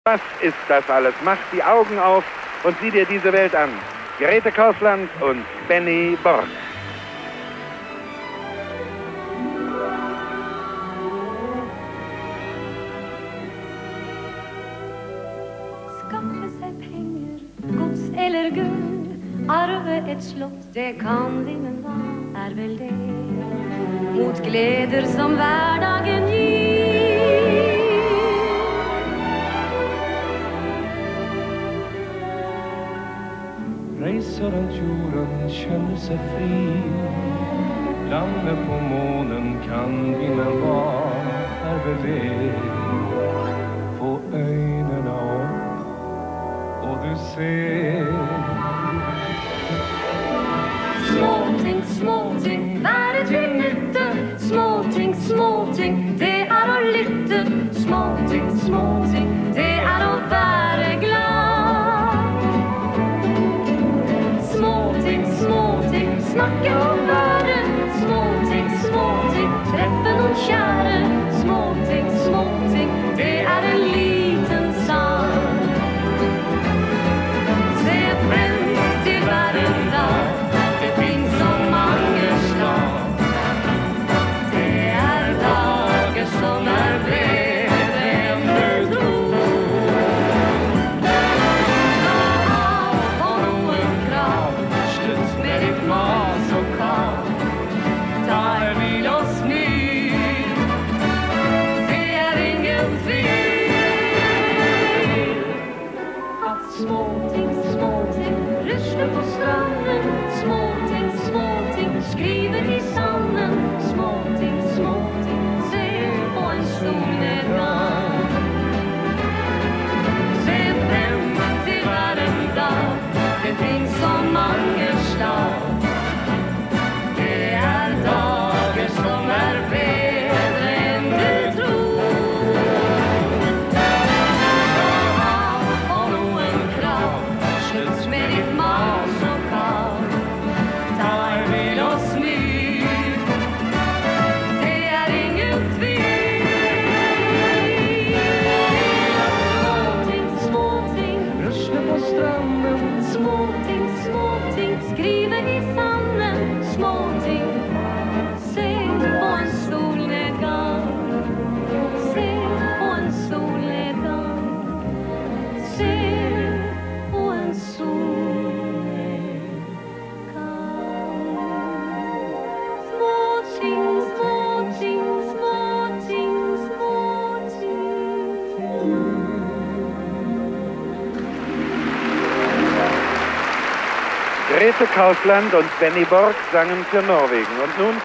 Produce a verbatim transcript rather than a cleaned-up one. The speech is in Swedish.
Was ist das alles? Mach die Augen auf und sieh dir diese Welt an. Grete Kausland und Benny Borg. Skaffe sig pengar, gods eller guld, arve ett slott, det kan vi, men vad är väl det mot gläder som vardagen ger? Reser runt jorden, känner sig fri. Landa på månen kan vi, men vad är väl det? Få ögonen upp och du ser. Småting, småting, värre till nytta. Småting, småting, det är att lytta. Småting, småting, det är att vara glad. Småting, småting, snacka om världen. Småting, småting, träffa någon käre. Småting, småting, det är en liten sang. Se främst till världen dag. Det finns så många slag. Det är dagar som är bättre än du tror. Ta av honom krav, slut med ditt mas och kav. Ta er vid oss ny. Det är ingen fel att småting, småting, rysslar på stranden. Småting, småting, skriver i sanden. Småting, småting, se på en solnedgång. Se fram till världen dag. Det finns så många slag. Det är dagar som är bättre än du tror. Ta av honom krav, slut med ditt mas och kav. Ta er vid oss ny. Det är ingen tvivel. Småting, småting, Röster på stranden. småting, småting, skriver i sanden. Småting, se på en solnedgång. Se på en solnedgång. Se på en solnedgång. Småting, småting, småting, småting. Grete Kausland und Benny Borg sangen für Norwegen. Und nun